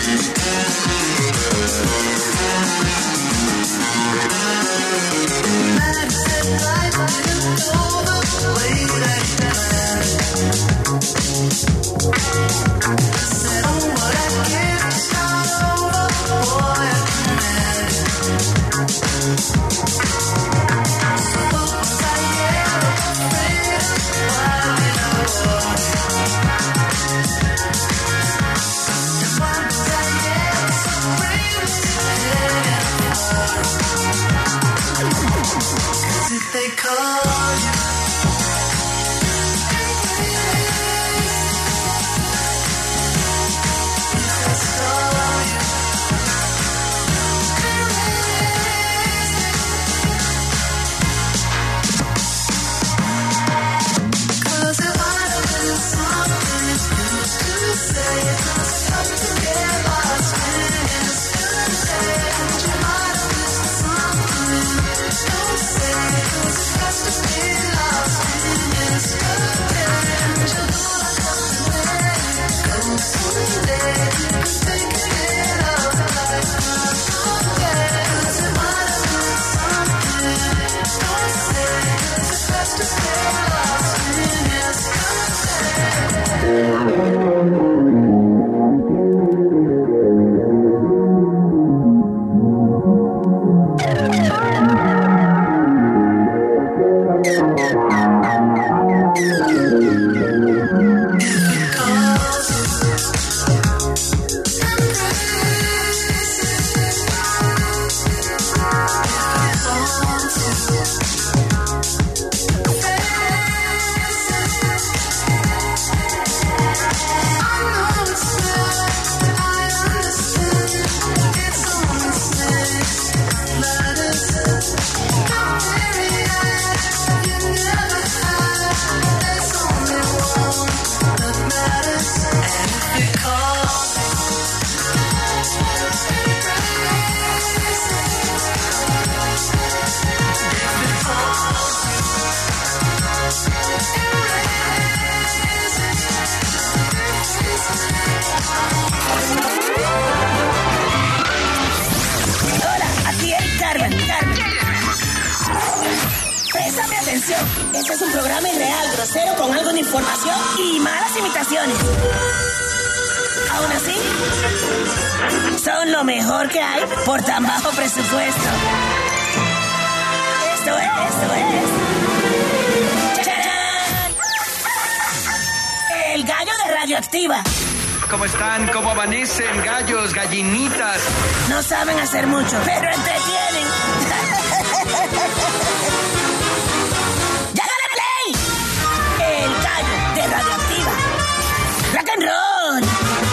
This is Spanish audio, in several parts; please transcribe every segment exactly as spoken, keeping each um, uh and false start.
Este es un programa irreal, grosero, con algo de información y malas imitaciones. Aún así, son lo mejor que hay por tan bajo presupuesto. Esto es, esto es... ¡Charán! El gallo de Radioactiva. ¿Cómo están? ¿Cómo amanecen? Gallos, gallinitas. No saben hacer mucho, pero entretienen. ¡Llágale play! El gallo de Radioactiva. ¡Rock and roll!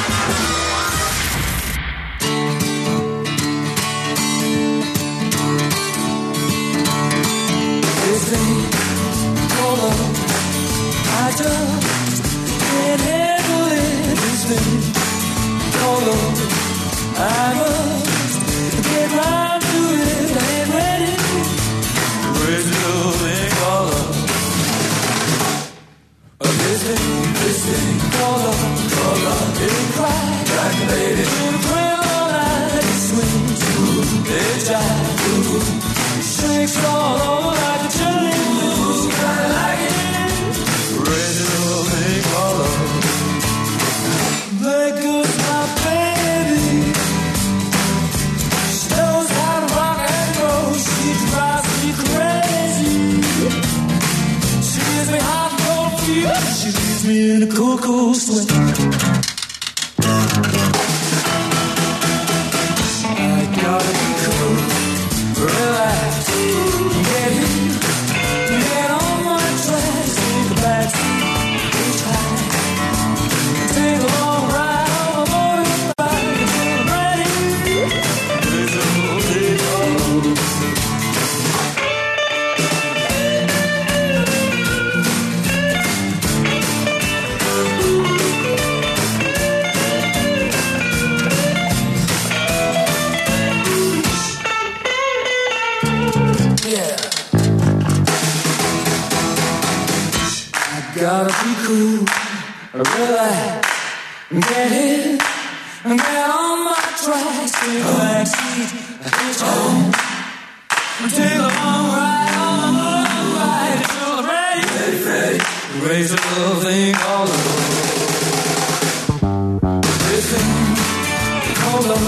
This thing called love, I just can't handle it. This thing called love, I must get round to it. I ain't ready. Where's the love they call love? This thing, this thing called love, called love. It cry, cry, lady. It pray all night. It swings, ooh, it jives, ooh, shakes all over like a chili. Ooh, kinda like it. Where's the love they call love? There goes my baby. She knows how to rock and roll. She drives me crazy. She gives me hot and cold fever. She leaves me in a cool, cool sweat. I gotta be cool, relax, get in, get on my tracks, take a backseat, reach high, take a long ride on a motorbike until I'm ready. There's a whole day called. Yeah. I gotta be cool, relax, get in, get on my tracks, take a back seat, hitch home. Take a long ride on the moonlight till I'm ready, ready, ready. Raise a little thing all over. Listen, hold on,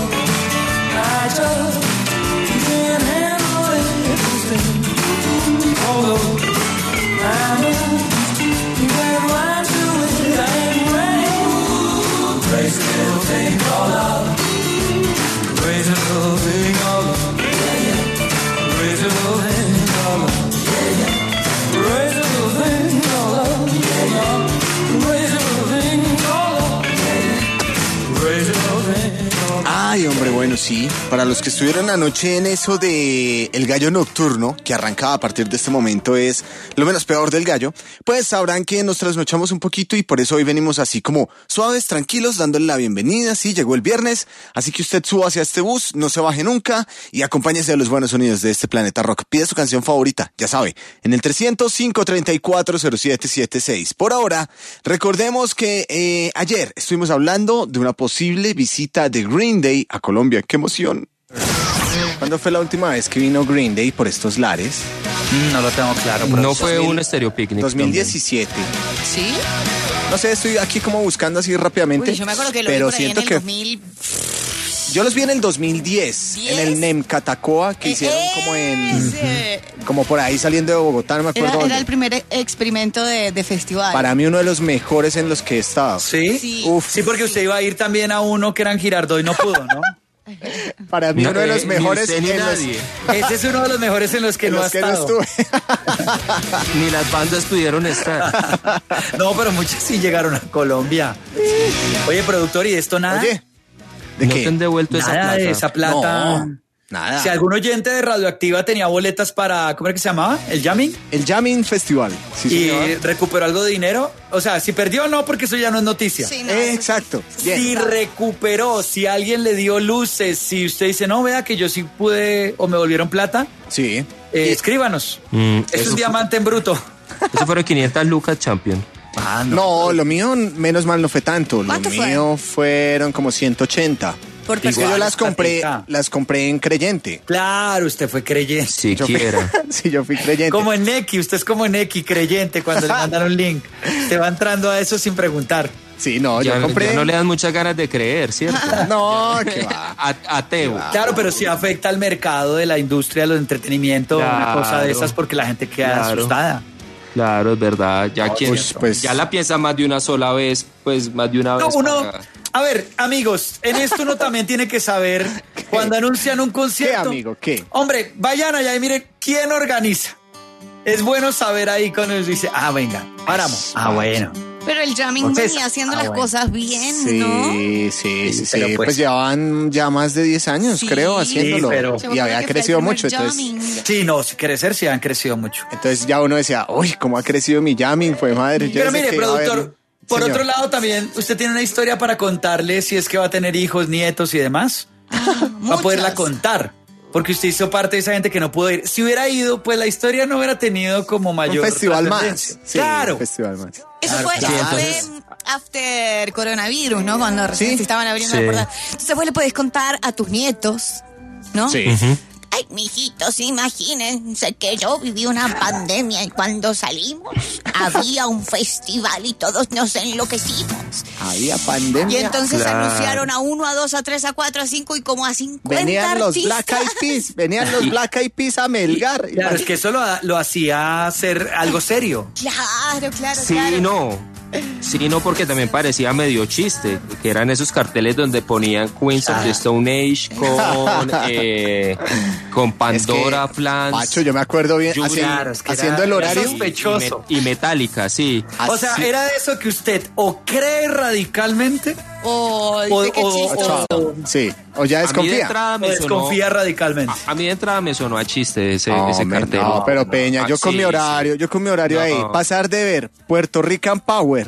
I just can't handle everything. Hold on, I'm you can't run to it, I ain't ready. Raise a little thing all up. Raise a little thing all up. Raise a little thing all up. Raise a little thing all up. Raise a little thing all up. Raise a little thing all up. Ay, hombre, bueno, sí. Para los que estuvieron anoche en eso de El Gallo Nocturno, que arrancaba a partir de este momento, es lo menos peor del gallo, pues sabrán que nos trasnochamos un poquito y por eso hoy venimos así como suaves, tranquilos, dándole la bienvenida. Sí, llegó el viernes, así que usted suba hacia este bus, no se baje nunca y acompáñese de los buenos sonidos de este planeta rock. Pide su canción favorita, ya sabe, en el trescientos, cinco treinta y cuatro, cero siete siete seis. Por ahora, recordemos que eh, ayer estuvimos hablando de una posible visita de Green Day a Colombia. ¡Qué emoción! ¿Cuándo fue la última vez que vino Green Day por estos lares? Mm, no lo tengo claro. Pero no fue un Estéreo Picnic. dos mil diecisiete. ¿Sí? No sé, estoy aquí como buscando así rápidamente. Uy, yo me acuerdo que lo pero vi por ahí siento en el que dos mil. yo los vi en el dos mil diez, ¿diez? en el NEM Catacoa que Eh, hicieron como en ese. como por ahí saliendo de Bogotá, no me acuerdo Era, dónde. era el primer experimento de, de festival. Para mí uno de los mejores en los que he estado. ¿Sí? Sí. Uf, Sí, porque usted iba a ir también a uno que era en Girardot y no pudo, ¿no? para mí No, uno de los eh, ni mejores usted ni en los, nadie. Ese es uno de los mejores en los que en no los ha que no estado. estuve. Ni las bandas pudieron estar. No, pero muchas sí llegaron a Colombia. Oye, productor, ¿y esto nada? Oye, ¿de No qué? te han devuelto esa Nada plata. de esa plata. No, nada. Si algún oyente de Radioactiva tenía boletas para, ¿cómo era que se llamaba? ¿El jamming? El Jamming Festival. Sí, Y señor. recuperó algo de dinero. O sea, si perdió no, porque eso ya no es noticia. Sí, no, Eh, eso- exacto. Bien. Si recuperó, si alguien le dio luces, si usted dice, no, vea que yo sí pude o me volvieron plata, Sí. eh, escríbanos. Mm, es eso un diamante en bruto. Eso fueron quinientas lucas Champion. Ah, No, lo mío menos mal no fue tanto. Lo ¿Cuánto fue? mío fueron como ciento ochenta. Por Es que persona. yo las compré, platica. las compré en Creyente. Claro, usted fue creyente. Yo fui- Siquiera. sí, yo fui creyente. Como en Neki, usted es como en Neki, creyente, cuando le mandan un link. Usted va entrando a eso sin preguntar. Sí, no, Ya, yo compré. ya no le dan muchas ganas de creer, ¿cierto? No, que va. A- Ateo. Claro, pero sí afecta al mercado de la industria del entretenimiento, una Claro. cosa de esas, porque la gente queda Claro. asustada. Claro, es verdad. Ya quien pues, pues- ya la piensa más de una sola vez, pues más de una No, vez. uno, para- a ver, amigos, en esto uno también tiene que saber cuando anuncian un concierto. ¿Qué, amigo? ¿Qué? Hombre, vayan allá y miren quién organiza. Es bueno saber ahí cuando nos dice, ah, venga, paramos. Ah, bueno. Pero el jamming Entonces, venía haciendo ah, las bueno. cosas bien, Sí, ¿no? sí, sí, sí. pero Pues, pues- llevaban ya más de diez años, Sí, creo, haciéndolo. pero- Yo me Y acuerdo había que fue crecido el primer mucho, entonces. jamming. Sí, no, si crecer sí han crecido mucho. Entonces ya uno decía, uy, cómo ha crecido mi jamming, fue madre. Yo Pero desde mire, que iba a productor, verlo. por Señor. otro lado también, usted tiene una historia para contarle si es que va a tener hijos, nietos y demás. Va a poderla muchas. contar. Porque usted hizo parte de esa gente que no pudo ir. Si hubiera ido, pues la historia no hubiera tenido como Un mayor festival más. trascendencia. Sí, Claro. un festival más. Eso Claro, fue, claro. eso fue entonces- after coronavirus, ¿no? Cuando recién Sí. se estaban abriendo Sí. las puertas. Entonces vos le podés contar a tus nietos, ¿no? Sí. Ay, mijitos, imagínense que yo viví una pandemia y cuando salimos había un festival y todos nos enloquecimos. Había pandemia. Y entonces Claro. anunciaron a uno, a dos, a tres, a cuatro, a cinco y como a cincuenta Venían los artistas. Black Eyed Peas, venían los Black Eyed Peas a Melgar. Claro, es que eso lo, lo hacía hacer algo serio. Claro, claro, Sí, claro. no. Sí, no, porque también parecía medio chiste, que eran esos carteles donde ponían Queens of the Stone Age con, eh, con Pandora, Es que, Flans, Pacho, yo me acuerdo bien, Judy, haciendo, claro, es que haciendo era- el horario. era sospechoso. y, Me- y Metallica, sí. O sea, Así- era de eso que usted o cree radicalmente Ay, o, qué o- chistoso. o- Sí, o ya A mí de desconfía. entrada o me sonó, desconfía radicalmente. a, a mí de entrada me sonó a chiste ese, No, ese men, cartel. no, pero Peña, Ah, yo con sí, mi horario, sí. yo con mi horario No. ahí, pasar de ver Puerto Rican Power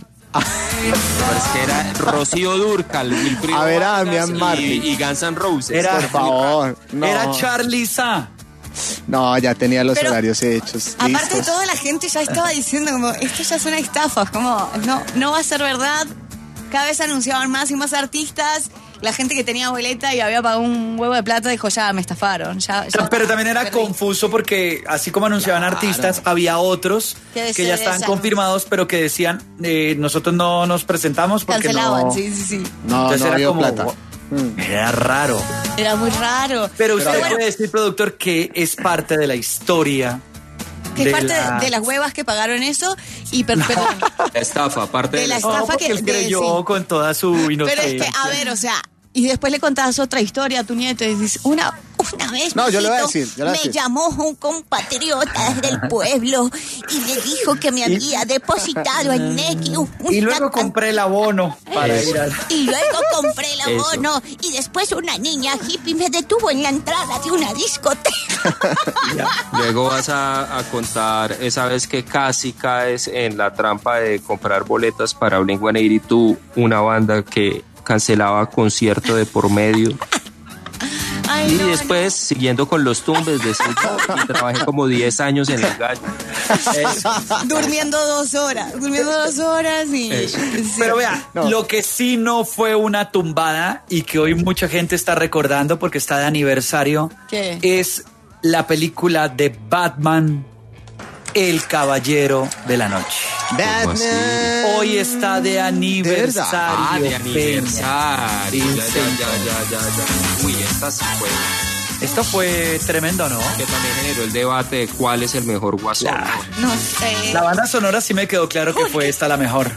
Pero es que era Rocío Dúrcal, Wilfrido A ver a Vargas Damián y- Martí. y Guns N' Roses. Era- por favor. No, Era Charlie Sa. no, ya tenía los Pero, horarios hechos. Aparte de listos. todo, la gente ya estaba diciendo como, esto ya es una estafa, como, no, no va a ser verdad. Cada vez anunciaban más y más artistas la gente que tenía boleta y había pagado un huevo de plata dijo, ya, me estafaron. Ya, ya Pero también era perdí. confuso porque así como anunciaban Claro. artistas, había otros Que que ya se estaban desan- confirmados, pero que decían, eh, nosotros no nos presentamos porque Cancelaban, no... sí, sí, sí. No, Entonces no era había como... plata. Era raro. Era muy raro. Pero usted bueno, puede decir, productor, que es parte de la historia. que es de parte la- de las huevas que pagaron eso y per- perdón, La estafa, aparte De de la la estafa. No, porque que- él de- creyó sí. con toda su pero inocencia. es que, a ver, o sea, y después le contabas otra historia a tu nieto y dices, una, Una vez, No, yo le voy a mijito, decir, yo le voy a me decir. llamó un compatriota del pueblo y me dijo que me había depositado en Nequi un- Y una luego compré el abono para Eso. ir al... Y luego compré el Eso. abono y después una niña hippie me detuvo en la entrada de una discoteca. Luego vas a, a contar esa vez que casi caes en la trampa de comprar boletas para Blink ciento ochenta y dos, una banda que cancelaba concierto de por medio. Ay, Y no, después, siguiendo con los tumbes, de y trabajé como diez años en el gallo. no. Durmiendo dos horas, durmiendo dos horas y... Eso. sí. Pero vea, No. lo que sí no fue una tumbada y que hoy mucha gente está recordando porque está de aniversario ¿Qué? es la película de Batman, El Caballero de la Noche. Batman. Hoy está de aniversario. Ah, de Peña. aniversario. Sí, Ya, ya, señor. ya, ya, ya, ya. Uy, esta sí fue. Esto fue tremendo, ¿no? Que también generó el debate de cuál es el mejor guasón. Claro. No sé. La banda sonora sí me quedó claro que fue esta la mejor.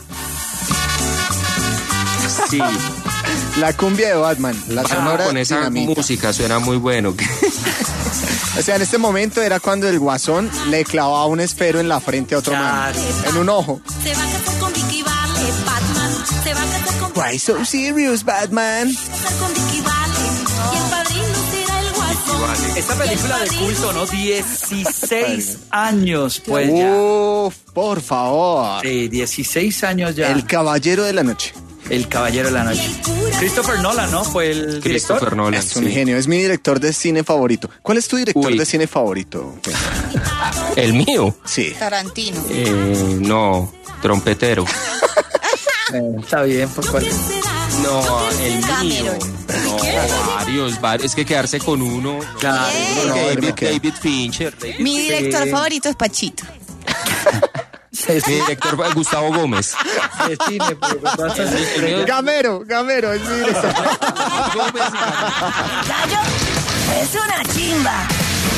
Sí, La cumbia de Batman, la ah, sonora con esa dinamita. música suena muy bueno. O sea, en este momento era cuando el guasón le clavaba un esfero en la frente a otro man. Claro. En un ojo. Se va a casar con Vicky Vale, Batman. Se va a casar con, Why so serious, Batman? casar con Vicky Vale. Y el padrino será el guasón. Esta película de culto, ¿no? dieciséis años, pues ya. Uf, por favor. Sí, dieciséis años ya. El caballero de la noche. El Caballero de la Noche. Christopher Nolan, ¿no? Fue el director. Christopher Nolan. Es un sí. genio, es mi director de cine favorito. ¿Cuál es tu director Uy. de cine favorito? El mío. Sí. Tarantino. Eh, no, trompetero. Eh, está bien, pues cuál. No, el mío. Cameron. No, varios, varios. Es que quedarse con uno. Claro. No, él David, me queda. David Fincher. David- Mi director Sí. favorito es Pachito. Sí, Mi director fue Gustavo Gómez. de cine, pero con todas esas El estrellas. mío- Gamero, Gamero, es mi director. Gómez. Gallo es una chimba.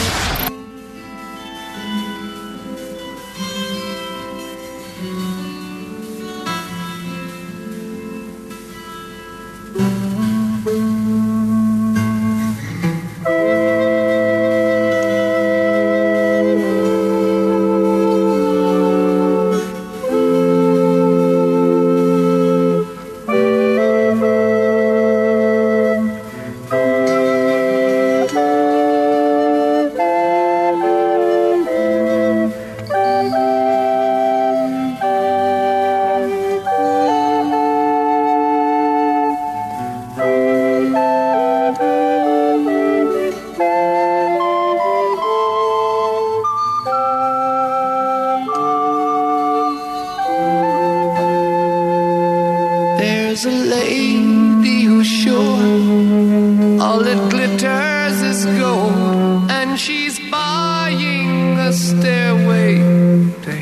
There's a lady who's sure all that glitters is gold, and she's buying a stairway to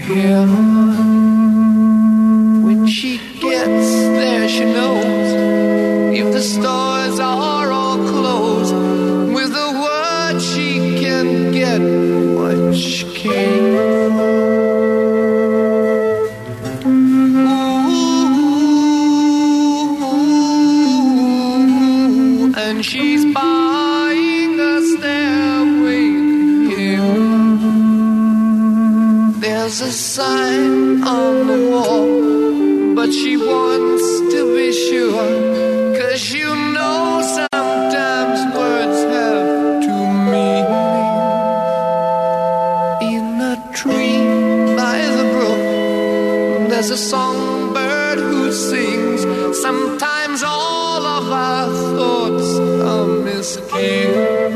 heaven. When she gets there, she knows if the stores are all closed, with a word she can get what she came for. Ooh, and she's buying a stairway to heaven. There's a sign on the wall, but she wants to be sure, 'cause you know sometimes words have two meanings. In a tree by the brook, there's a songbird who sings. Sometimes all of our thoughts are misgiven.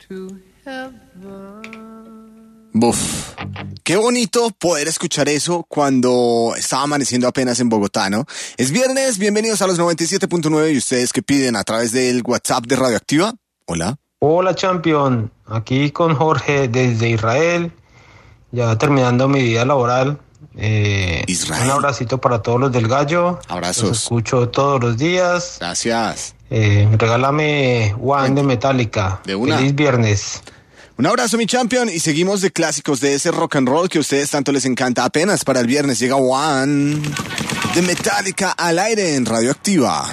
Buf, qué bonito poder escuchar eso cuando estaba amaneciendo apenas en Bogotá, ¿no? Es viernes, bienvenidos a los noventa y siete punto nueve y ustedes que piden a través del WhatsApp de Radioactiva. Hola. Hola, champion. Aquí con Jorge desde Israel, ya terminando mi vida laboral. Eh, Israel. Un abracito para todos los del Gallo. Abrazos. Los escucho todos los días. Gracias. Eh, regálame One de Metallica. De una. Feliz viernes. Un abrazo, mi champion, y seguimos de clásicos de ese rock and roll que a ustedes tanto les encanta. Apenas para el viernes llega One de Metallica al aire en Radioactiva.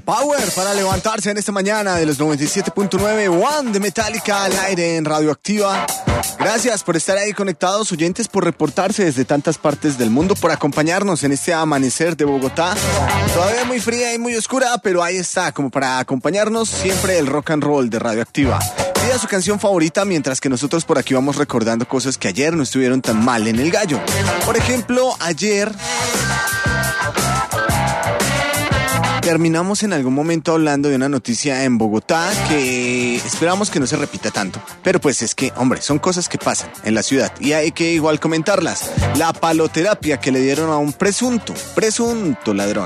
Power para levantarse en esta mañana de los noventa y siete punto nueve One de Metallica al aire en Radioactiva. Gracias por estar ahí conectados, oyentes, por reportarse desde tantas partes del mundo, por acompañarnos en este amanecer de Bogotá. Todavía muy fría y muy oscura, pero ahí está, como para acompañarnos siempre el rock and roll de Radioactiva. Pida su canción favorita mientras que nosotros por aquí vamos recordando cosas que ayer no estuvieron tan mal en el gallo. Por ejemplo, ayer terminamos en algún momento hablando de una noticia en Bogotá que esperamos que no se repita tanto. Pero pues es que, hombre, son cosas que pasan en la ciudad y hay que igual comentarlas. La paloterapia que le dieron a un presunto, presunto ladrón.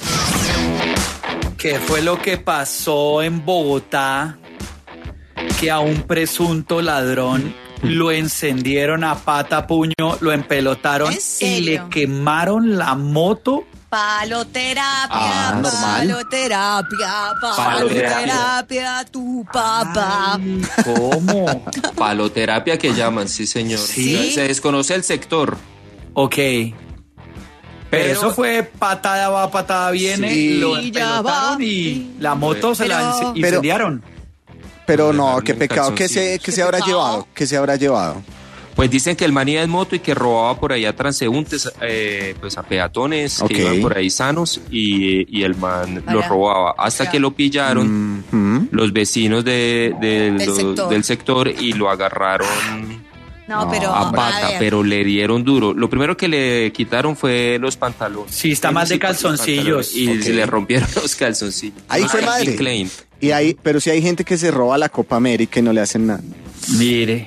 ¿Qué fue lo que pasó en Bogotá? Que a un presunto ladrón lo encendieron a pata puño, lo empelotaron y le quemaron la moto. Paloterapia, Ah, normal. paloterapia, paloterapia, tu papá. ¿Cómo? Paloterapia que llaman, sí señor. ¿Sí? Se desconoce el sector. Ok. Pero, Pero- eso fue patada va, patada viene, Sí. lo Y ya empelotaron va. y la moto se la Pero- ince- Pero- incendiaron. Pero no, Dejaron qué un pecado, ¿qué se, calzoncillo. qué ¿Qué se habrá pecado? llevado? ¿Qué se habrá llevado? Pues dicen que el man iba en moto y que robaba por ahí a transeúntes, eh, pues a peatones Ok. que iban por ahí sanos y, y el man Para- los robaba hasta Ya. que lo pillaron Mhm. los vecinos de, de- Del lo- sector. del sector y lo agarraron No, No, pero. a pata, ver. pero le dieron duro. Lo primero que le quitaron fue los pantalones. Sí, está mal de Sí, los calzoncillos. pantalones. Y Ok. se le rompieron los calzoncillos. Ahí fue Ah, madre. Calvin Klein. Y hay, pero si hay gente que se roba la Copa América y no le hacen nada. Mire.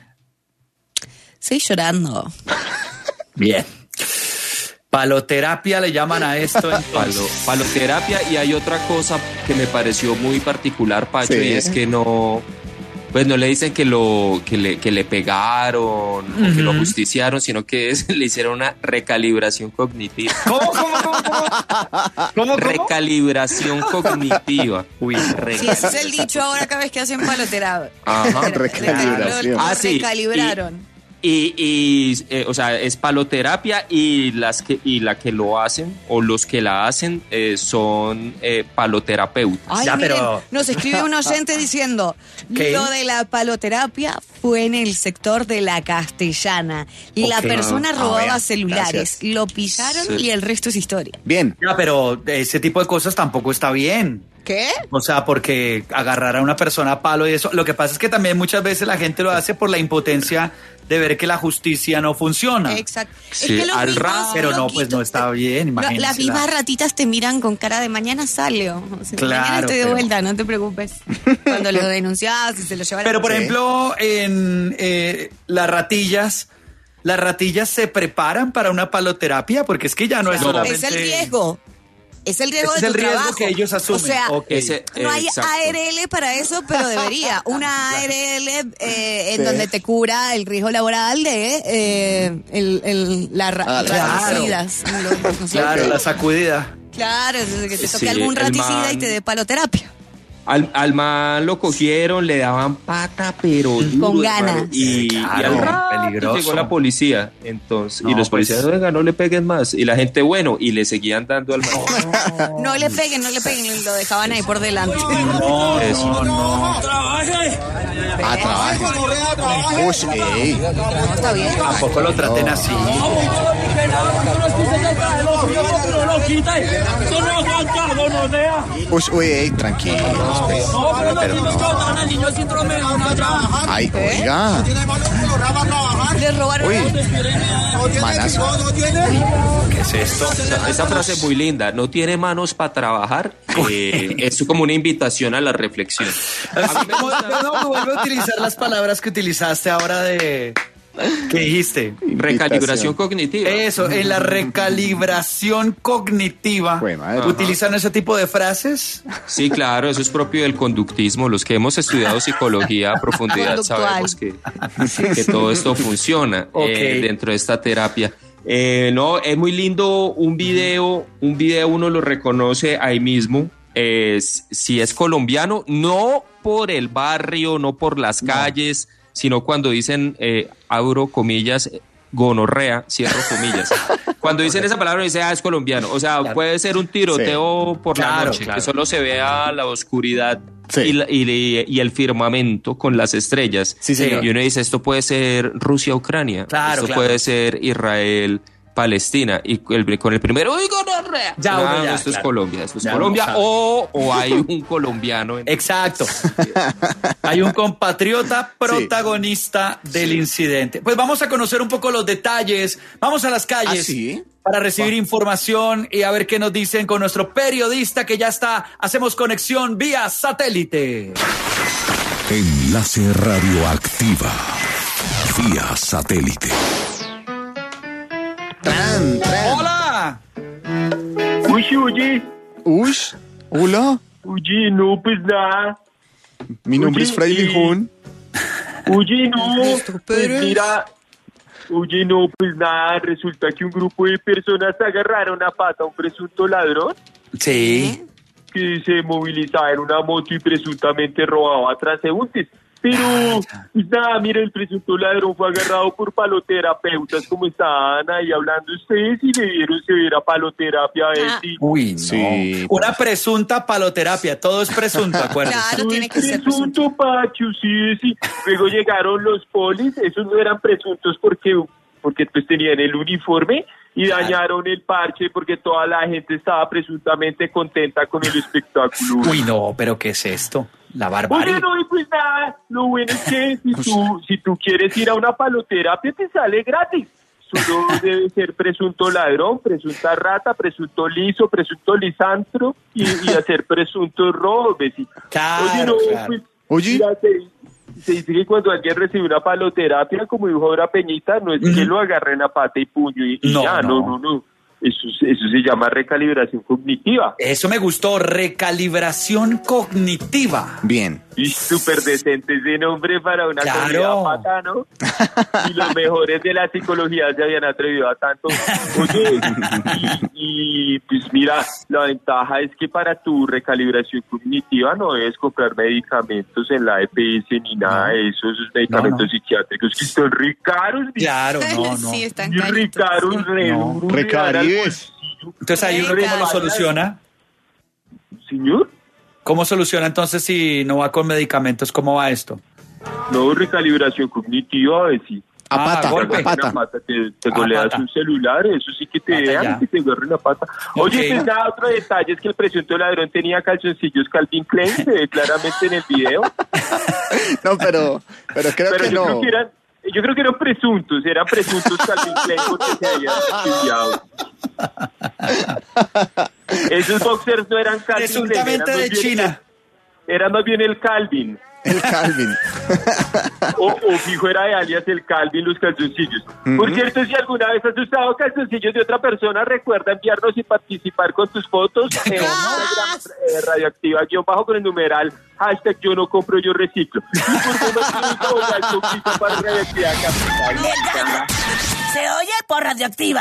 Estoy llorando. Bien. Paloterapia le llaman a esto. entonces. Palo, paloterapia. Y hay otra cosa que me pareció muy particular, Pacho, Sí. y es que no, pues no le dicen que lo que le, que le pegaron o que lo Ujú. justiciaron, sino que es- le hicieron una recalibración cognitiva. ¿Cómo, cómo, cómo, cómo? ¿Cómo, cómo? Recalibración cognitiva. Uy, Sí, ese es el dicho ahora cada vez que hacen paloterapia. Ajá, recalibración. Lo, lo Ah, sí, recalibraron. Y, y eh, o sea, es paloterapia y las que y la que lo hacen o los que la hacen eh, son eh, paloterapeutas. Ay, Ya, miren, pero- nos escribe un oyente diciendo, ¿Qué? lo de la paloterapia fue en el sector de la Castellana. La Ok. persona Ah, robaba vean, celulares, gracias. lo pillaron Sí. y el resto es historia. Bien. Ya, pero ese tipo de cosas tampoco está bien. ¿Qué? O sea, porque agarrar a una persona a palo y eso. Lo que pasa es que también muchas veces la gente lo hace por la impotencia de ver que la justicia no funciona. Exacto. Sí, al mismos ras- Pero no, pues no está bien, No, imagínese. las mismas ratitas te miran con cara de mañana sale. O sea, Claro, mañana estoy de pero- vuelta, no te preocupes. Cuando lo denunciabas y se lo llevaron. Pero por Sí. ejemplo, en eh, las ratillas, las ratillas se preparan para una paloterapia porque es que ya no es Claro, solamente... es el riesgo. Es el riesgo Ese de es tu el riesgo trabajo. que ellos asumen. O sea, Ok. Ese- no hay exacto. A R L para eso, pero debería. Una A R L eh, en Sí. donde te cubra el riesgo laboral de eh, el, el, la ra- Ah, claro. raticidas. Lo- no sé. Claro, la sacudida. Claro, es que te toque Sí, algún el raticida y man- te dé paloterapia. Al, al man lo cogieron, le daban pata, pero duro, Con hermano. ganas. Y, Claro, y al rato peligroso. llegó la policía, entonces, No, y los pues- policías, oiga, no le peguen más. Y la gente, bueno, y le seguían dando al man. No le peguen, no le peguen, lo dejaban ahí por delante. No, Eso. no, no. Ah, trabaje. Uy, ey. No, está bien. Tampoco lo traten así. Uy, uy, ey, tranquilos. pues. Pero no. Ay, oiga. Le robaron. Uy, manazo. ¿Qué es esto? Esa, esa frase es muy linda, no tiene manos para trabajar, eh, es como una invitación a la reflexión. No, no, no, vuelve a utilizar las palabras que utilizaste ahora de... ¿Qué dijiste? Recalibración cognitiva. Eso, en la recalibración cognitiva. Jue madre. ¿Utilizan ese tipo de frases? Sí, claro, eso es propio del conductismo. Los que hemos estudiado psicología a profundidad Conductual. sabemos que, que todo esto funciona Ok. eh, dentro de esta terapia. Eh, no, es muy lindo un video, un video uno lo reconoce ahí mismo. Es, si es colombiano, no por el barrio, no por las calles, sino cuando dicen, eh, abro comillas, gonorrea, cierro comillas. Cuando dicen esa palabra dice, ah, es colombiano. O sea, claro. puede ser un tiroteo sí. por claro, la noche, claro. que solo se vea la oscuridad sí. y, la, y, y el firmamento con las estrellas. Sí, sí, y uno dice, esto puede ser Rusia-Ucrania, claro, esto claro. puede ser Israel... Palestina, y el, con el primero, ¡uy, gonorrea! Ya, ah, ya, esto claro. es Colombia, esto es ya, Colombia, o, o hay un colombiano. En... Exacto. Hay un compatriota protagonista sí. del sí. incidente. Pues vamos a conocer un poco los detalles, vamos a las calles. ¿Ah, sí? Para recibir wow. información y a ver qué nos dicen con nuestro periodista que ya está, hacemos conexión vía satélite. Enlace Radioactiva, vía satélite. Tran, tran. ¡Hola! Uy, oye. Uy, hola. Oye, no, pues nada. Mi nombre oye, es Fray Lijón. Oye, no, pues mira. Oye, no, pues nada, resulta que un grupo de personas agarraron a pata a un presunto ladrón. Sí. Que se movilizaba en una moto y presuntamente robaba a transeúntes. Pero, pues nada, mira, el presunto ladrón fue agarrado por paloterapeutas, como estaban ahí hablando ustedes, y le dieron severa paloterapia a él. Sí. Uy, no. Sí. Una presunta paloterapia, todo es presunto, acuérdate. Claro, tiene que ser presunto. Presunto, Pacho, sí, sí. Luego llegaron los polis, esos no eran presuntos porque, porque pues tenían el uniforme, y dañaron el parche porque toda la gente estaba presuntamente contenta con el espectáculo. Uy, no, pero ¿qué es esto? La barbarie. Oye, no, y pues nada, lo bueno es que si tú, si tú quieres ir a una paloterapia te sale gratis. Solo debe ser presunto ladrón, presunta rata, presunto liso, presunto lisantro y, y hacer presuntos robos. Claro, Oye, no, claro. pues, Oye. Mira, se, se dice que cuando alguien recibe una paloterapia, como dijo ahora Peñita, no es mm. que lo agarren a pata y puño y, y no, ya, no, no, no. no. Eso, eso se llama recalibración cognitiva. Eso me gustó, recalibración cognitiva. Bien. Y súper decente ese nombre para una claro. comunidad pata, ¿no? Y los mejores de la psicología se habían atrevido a tanto. Oye, y, y pues mira, la ventaja es que para tu recalibración cognitiva no debes comprar medicamentos en la E P S ni nada de eso, esos medicamentos no, no. psiquiátricos que son re caros. Claro, no, no. Sí, están y re caros, re no. Re caros. Entonces ahí uno cómo lo soluciona. Señor. ¿Cómo soluciona entonces si no va con medicamentos? ¿Cómo va esto? No, recalibración cognitiva, a ver si. A pata, golpe. a pata. pata. Te, te goleas un celular, eso sí que te pata dejan ya. que te agarren la pata. Oye, Okay. pues nada, otro detalle es que el presunto ladrón tenía calzoncillos Calvin Klein, se ve claramente en el video. No, pero, pero creo pero que yo no. Creo que eran, yo creo que eran presuntos, eran presuntos Calvin Klein porque se habían estudiado. Esos boxers no eran Calvin Klein. Presuntamente de China. El, era más bien el Calvin. El Calvin. O, o fijo era de alias el Calvin, los calzoncillos. Uh-huh. Por cierto, si alguna vez has usado calzoncillos de otra persona, recuerda enviarnos y participar con tus fotos en Instagram, eh, radioactiva guión bajo con el numeral hashtag yo no compro, yo reciclo. Y por favor, para radioactiva capital. Se oye por radioactiva.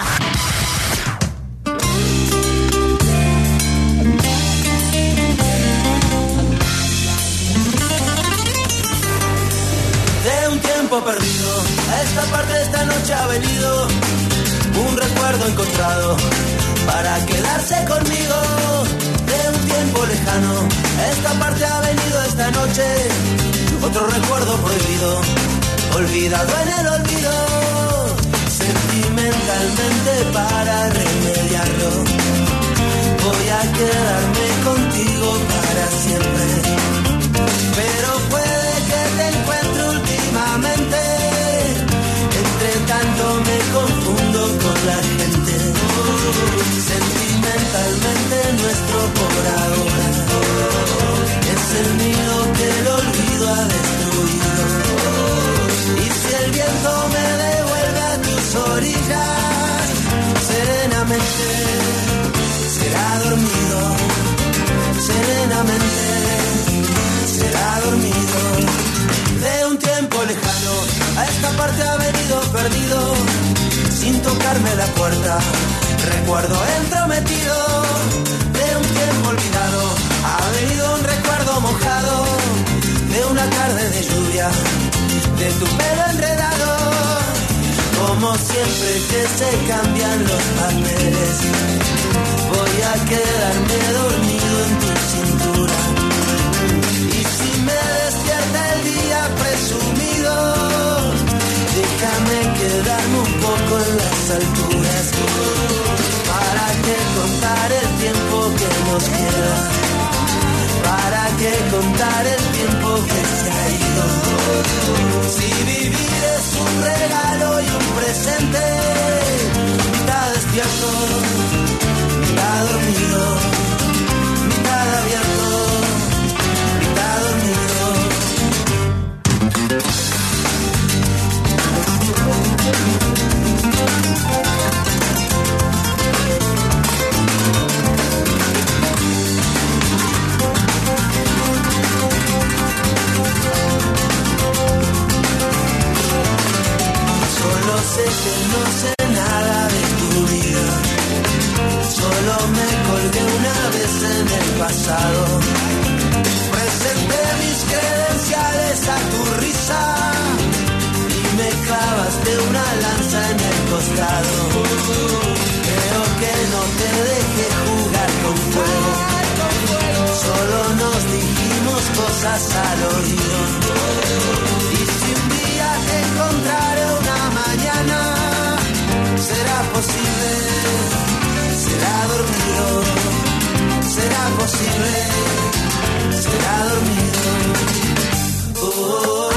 De un tiempo perdido, a esta parte de esta noche ha venido un recuerdo encontrado para quedarse conmigo. De un tiempo lejano, a esta parte ha venido esta noche otro recuerdo prohibido, olvidado en el olvido. Sentimentalmente para remediarlo, voy a quedarme contigo para siempre. Pero puede que te encuentre últimamente, entre tanto me confundo con la gente. Sentimentalmente nuestro por ahora es el mío que el olvido ha destruido. Y si el viento me devuelve a tus orillas, serenamente será dormido, serenamente será dormido. De un tiempo lejano, a esta parte ha venido perdido, sin tocarme la puerta, recuerdo entrometido. De un tiempo olvidado, ha venido un recuerdo mojado, de una tarde de lluvia, de tu pelo enredado. Como Como siempre que se cambian los papeles, voy a quedarme dormido en tu cintura. Y si me despierta el día presumido, déjame quedarme un poco en las alturas. ¿Para qué contar el tiempo que nos queda? ¿Para qué contar el tiempo que se ha ido? Si vivir es un regalo y un presente, mitad despierto, mitad dormido, mitad abierto, mitad dormido. Solo sé que no sé nada de tu vida. Solo me colgué una vez en el pasado. Presenté mis credenciales a tu risa y me clavaste una lanza en el costado. Creo que no te dejé jugar con fuego. Solo nos dijimos cosas al oído. Y si un día te encontraré una mañana, será posible, será dormido, será posible, será dormido. Oh, oh, oh,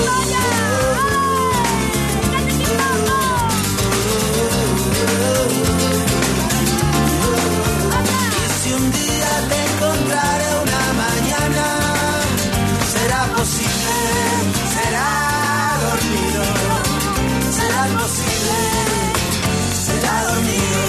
y si un día te encontraré una mañana, será posible, será dormido, será posible, será dormido.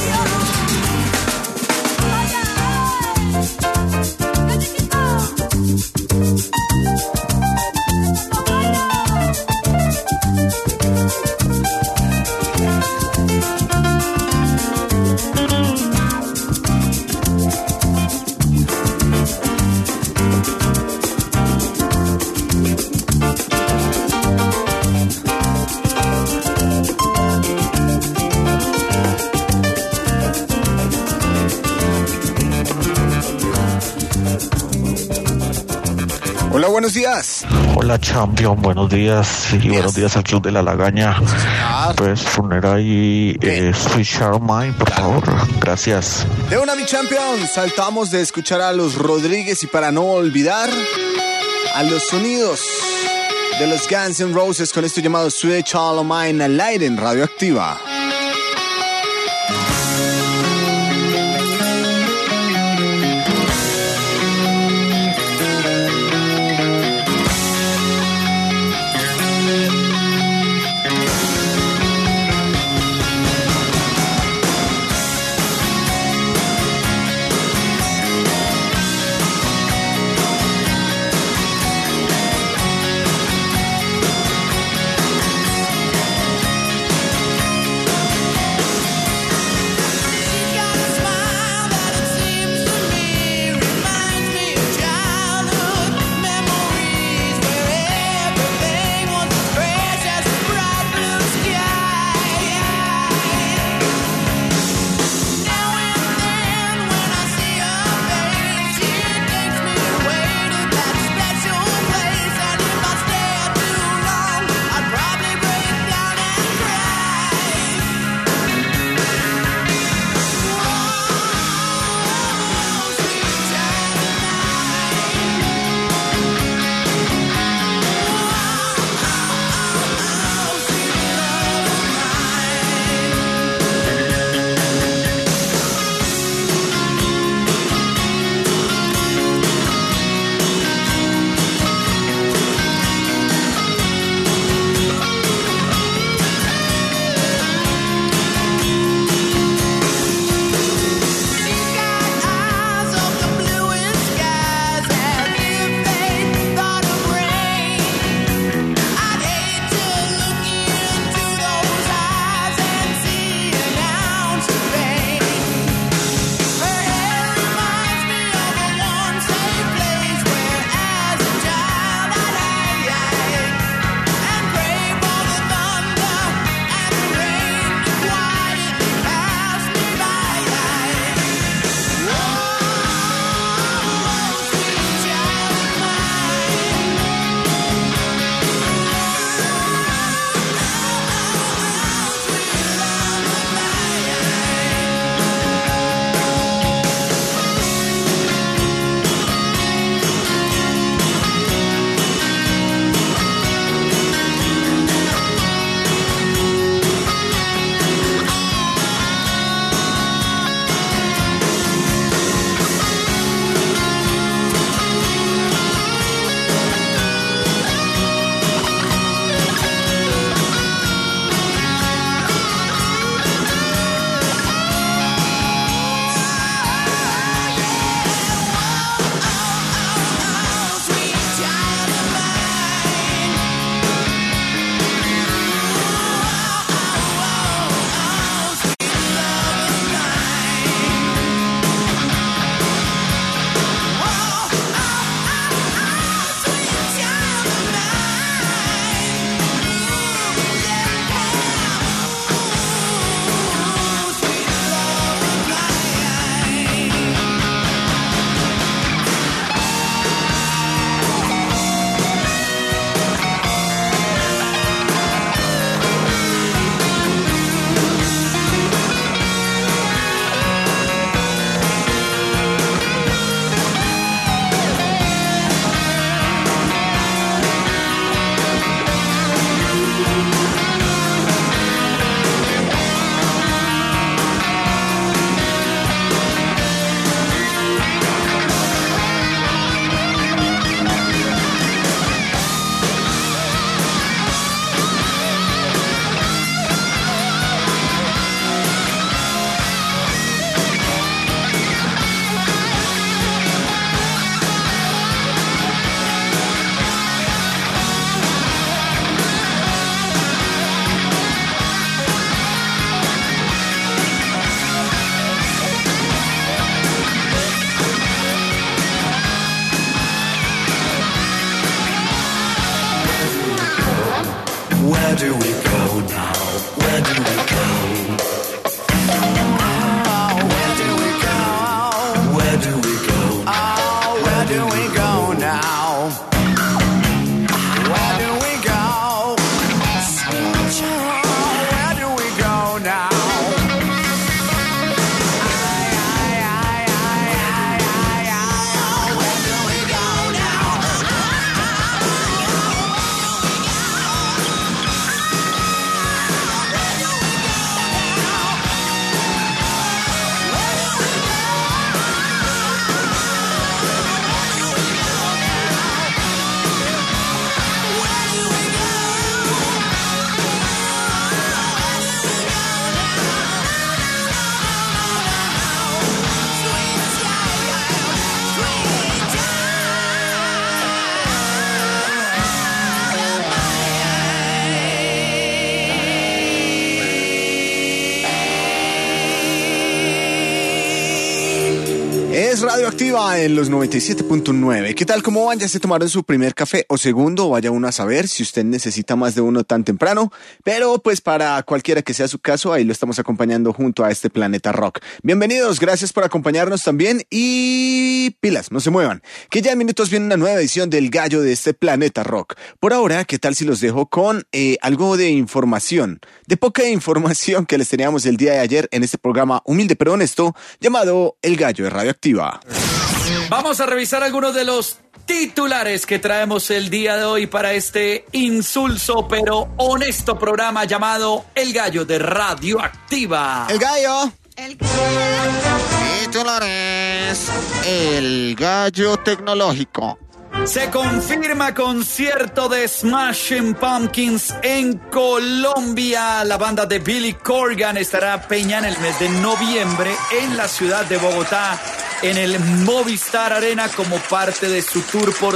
Hola, buenos días. Hola, champion, buenos días. Y sí, buenos días al Club de la Lagaña. Pues poner ahí eh, Sweet Child O' Mine, por favor. Gracias. De una, mi champion. Saltamos de escuchar a los Rodríguez y para no olvidar a los sonidos de los Guns N' Roses con esto llamado Sweet Child O' Mine al aire en Radioactiva. Radioactiva en los noventa y siete punto nueve. ¿Qué tal? ¿Cómo van? ¿Ya se tomaron su primer café o segundo? Vaya uno a saber si usted necesita más de uno tan temprano. Pero pues para cualquiera que sea su caso, ahí lo estamos acompañando junto a este Planeta Rock. Bienvenidos, gracias por acompañarnos también y pilas, no se muevan. Que ya en minutos viene una nueva edición del Gallo de este Planeta Rock. Por ahora, ¿qué tal si los dejo con eh, algo de información? De poca información que les teníamos el día de ayer en este programa humilde pero honesto llamado El Gallo de Radioactiva. Vamos a revisar algunos de los titulares que traemos el día de hoy para este insulso pero honesto programa llamado El Gallo de Radioactiva. El Gallo. El Titulares. El Gallo Tecnológico. Se confirma concierto de Smashing Pumpkins en Colombia. La banda de Billy Corgan estará peña en el mes de noviembre en la ciudad de Bogotá, en el Movistar Arena, como parte de su tour por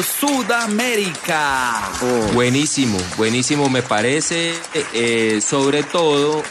Sudamérica. Oh. Buenísimo, buenísimo me parece, eh, sobre todo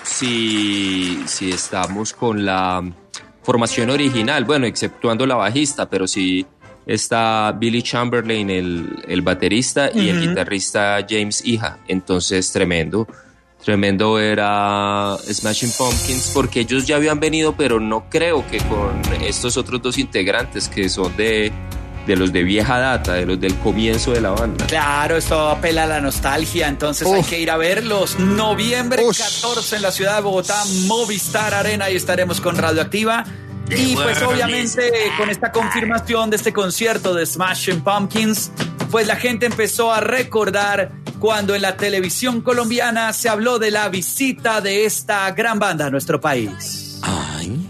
si, si estamos con la formación original, bueno, exceptuando la bajista, pero sí está Billy Chamberlain, el, el baterista, uh-huh. y el guitarrista James Iha. Entonces, tremendo, tremendo era Smashing Pumpkins, porque ellos ya habían venido, pero no creo que con estos otros dos integrantes que son de, de los de vieja data, de los del comienzo de la banda. Claro, esto apela a la nostalgia, entonces Uf. hay que ir a verlos. Noviembre Uf. catorce en la ciudad de Bogotá, Movistar Arena, y estaremos con Radioactiva. Y pues obviamente con esta confirmación de este concierto de Smashing Pumpkins, pues la gente empezó a recordar cuando en la televisión colombiana se habló de la visita de esta gran banda a nuestro país. Ay.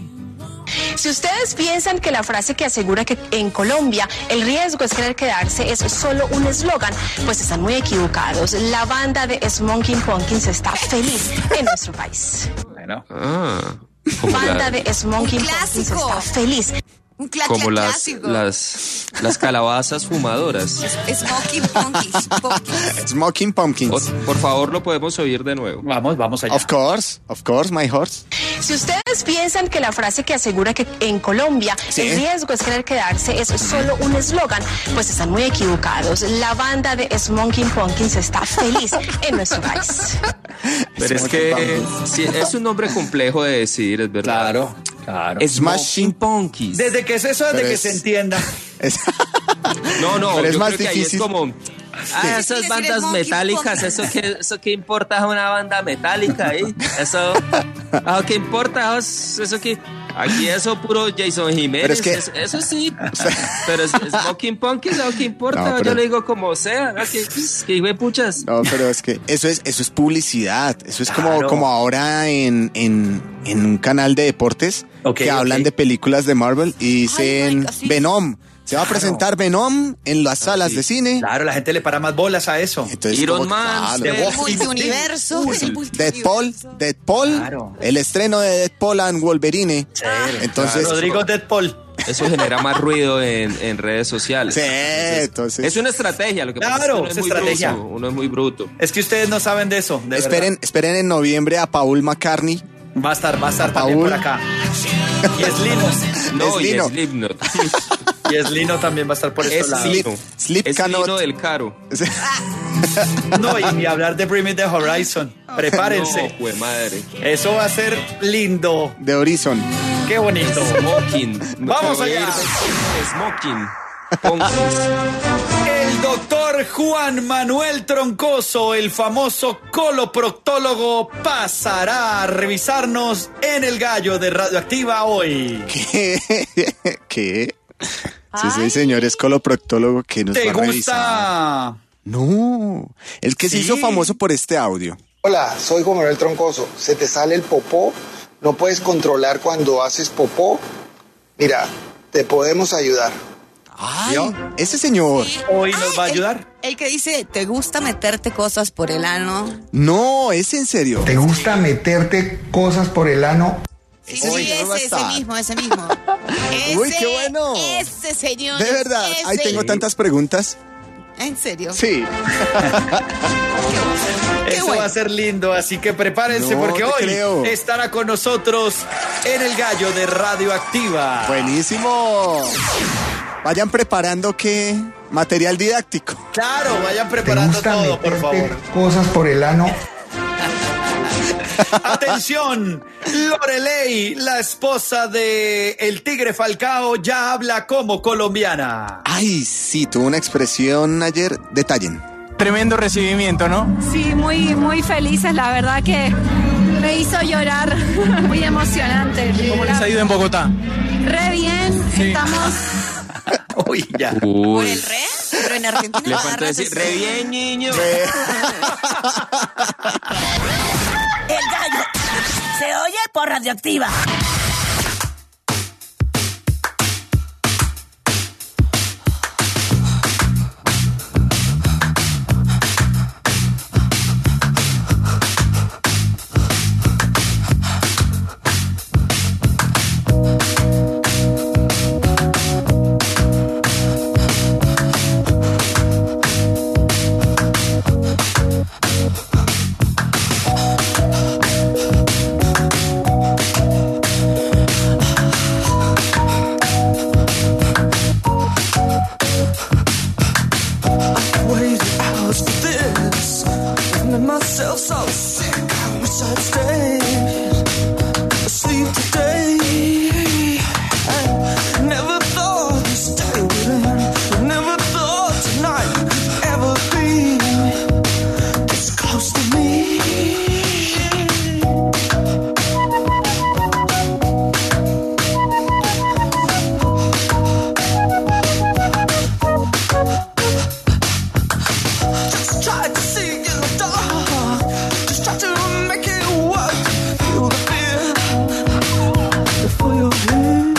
Si ustedes piensan que la frase que asegura que en Colombia el riesgo es querer quedarse es solo un eslogan, pues están muy equivocados. La banda de Smashing Pumpkins está feliz en nuestro país. Bueno. Ah. Banda la... de Smashing Pumpkins está feliz. Un cla- como las, clásico. las las calabazas fumadoras. Smoking Pumpkins. pumpkins. Smoking Pumpkins. Por, por favor, lo podemos oír de nuevo. Vamos, vamos allá. Of course, of course, my horse. Si ustedes piensan que la frase que asegura que en Colombia sí. el riesgo es querer quedarse es solo un eslogan, pues están muy equivocados. La banda de Smoking Pumpkins está feliz en nuestro país. Pero es que sí, es un nombre complejo de decir, es verdad. Claro. Claro. Smashing Pumpkins. Desde que es eso, desde Pero que es... se entienda. Es... No, no, Pero es yo más creo que difícil. ahí es como... Ah, esas bandas metálicas, eso que, eso que importa es una banda metálica, ¿eh? Eso, ah, ¿qué importa? Eso, eso que... Aquí eso puro Jason Jiménez, pero es que, eso, eso sí, pero Smoking Pumpkins, ¿lo que importa? No, pero, yo le digo como sea, que, que hijo de puchas. No, pero es que eso es, eso es publicidad, eso es claro. como, como ahora en, en, en un canal de deportes okay, que okay. hablan de películas de Marvel y dicen Ay, Venom. Se va a presentar Venom en las salas sí. de cine. Claro, la gente le para más bolas a eso. Entonces, Iron Man, claro, el multiuniverso. Deadpool, Deadpool, claro. el estreno de Deadpool and Wolverine. Sí, entonces, claro. Rodrigo Deadpool. Eso genera más ruido en, en redes sociales. Sí, entonces. Es una estrategia, lo que claro, pasa es que uno es, es muy estrategia. bruto, uno es muy bruto. Es que ustedes no saben de eso. De esperen, esperen en noviembre a Paul McCartney. Va a estar, va a estar a también Paul. por acá. Y es Lino. No, es Lino. y es Slipknot. Y es Lino también va a estar por estos lados. Lino. Slip es cannot. Lino del Caro. No, y ni hablar de Bring Me the Horizon. Prepárense. No, pues madre. Eso va a ser lindo. De Horizon. Qué bonito. Smoking. Vamos allá. Smoking. El doctor Juan Manuel Troncoso, el famoso coloproctólogo, pasará a revisarnos en El Gallo de Radioactiva hoy. ¿Qué? ¿Qué? Sí, sí, señor, es coloproctólogo que nos va a revisar. ¿Te gusta? No, el que sí. se hizo famoso por este audio. Hola, soy Juan Manuel Troncoso. ¿Se te sale el popó? ¿No puedes controlar cuando haces popó? Mira, te podemos ayudar. Ay, ese señor. Sí. Hoy nos Ay, va a ayudar. El, el que dice, ¿te gusta meterte cosas por el ano? No, es en serio. ¿Te gusta meterte cosas por el ano? Sí, sí, Uy, ese, ese mismo, ese mismo. Ese, Uy, qué bueno. Ese señor. De verdad, ahí tengo tantas preguntas. ¿En serio? Sí. Eso bueno. va a ser lindo, así que prepárense No porque te hoy creo. estará con nosotros en el gallo de Radioactiva. Buenísimo. Vayan preparando qué material didáctico. Claro, vayan preparando todo, por favor. Cosas por el ano. Atención, Loreley, la esposa de el Tigre Falcao, ya habla como colombiana. Ay, sí, tuvo una expresión ayer. Detallen. Tremendo recibimiento, ¿no? Sí, muy, muy felices, la verdad que me hizo llorar, muy emocionante. ¿Cómo les ha ido en Bogotá? Re bien, Sí. estamos... Uy, ya. ¿Por Uy. el re? Pero en Argentina Le cada falta rato decir, se- re bien, niño. El gallo se oye por Radioactiva. Waited hours for this. I've made myself so sick. I wish I'd stayed asleep today. I never thought this day would end. I never thought tonight could ever be this close to me. Just tried to see in the dark. Just tried to make it work. Feel the fear before you're here.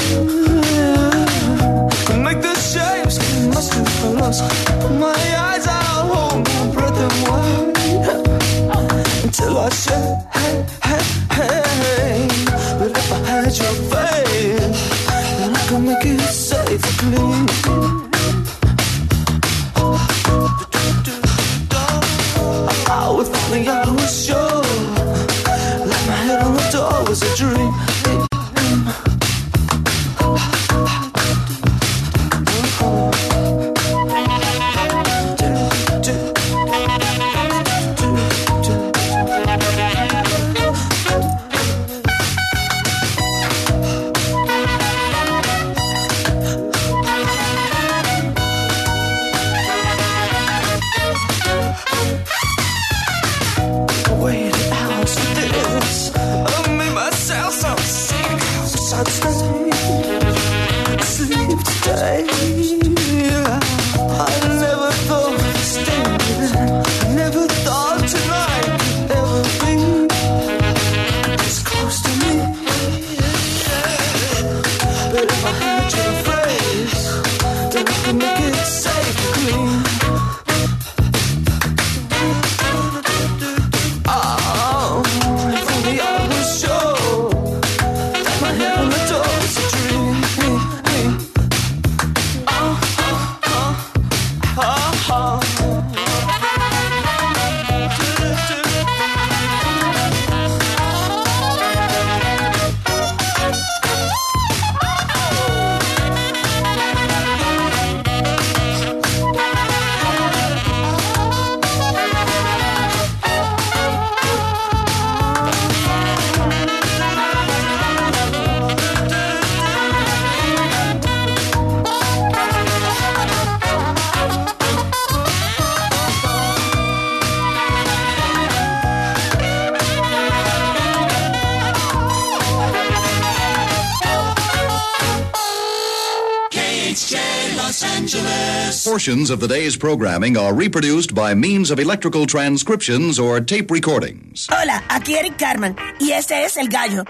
Can make the shapes much too close. Put my eyes out, hold my breath and wait until I say, hey, hey, hey. But if I had your faith, then I can make it safe and clean. Oh, if only I was sure. Like my head on the door was a dream. Waited hours for this. I made myself so sick. Wish I'd stay asleep today. I never thought of staying. I never thought tonight could ever be this close to me. But if I had your face, then I could make it safe and clean. Oh, if only I was sure that my head on the door was a dream. Oh, oh, oh, oh, Portions of the day's programming are reproduced by means of electrical transcriptions or tape recordings. Hola, aquí Eric Carman y este es El Gallo.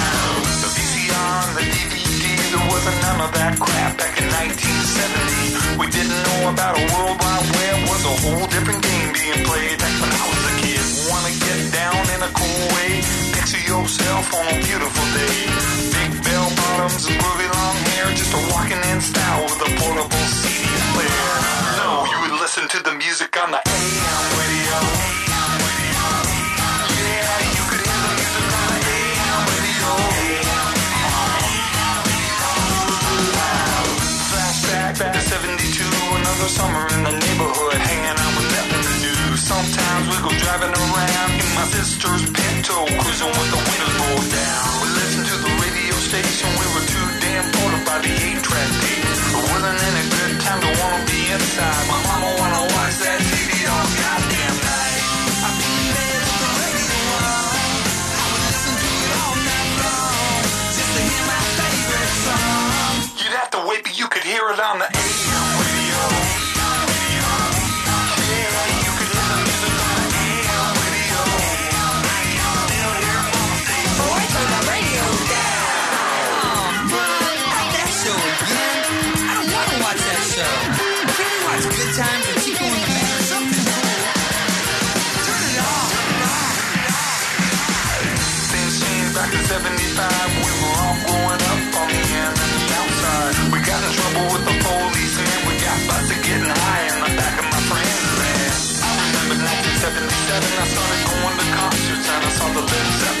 The V C R, the D V D, there wasn't none of that crap back in nineteen seventy. about a world wide web was a whole different game being played back when I was a kid. Wanna get down in a cool way? Picture yourself on a beautiful day. Big bell bottoms and groovy long hair, just a walking in style with a portable C D player. No, you would listen to the music on the A M radio. Yeah, you could hear the music on the A M radio. Flashback back to seventy-two, another summer in the neighborhood, hanging out with nothing to do. Sometimes we go driving around in my sister's Pinto, cruising with the windows rolled down. We listened to the radio station, we were too damn bored about the eight-track tape. It wasn't any good time to wanna be inside. My mama wanna watch that T V all goddamn night. I'd be in bed with the radio on. I would listen to it all night long, just to hear my favorite song. You'd have to wait, but you could hear it on the A M radio. Times with Chico and the Man or something cool. Turn it off. Things changed back in seventy-five. We were all growing up on the end and the outside. We got in trouble with the police and we got busted getting high in the back of my friend's van. I remember nineteen seventy-seven. I started going to concerts and I saw the Led Zeppelin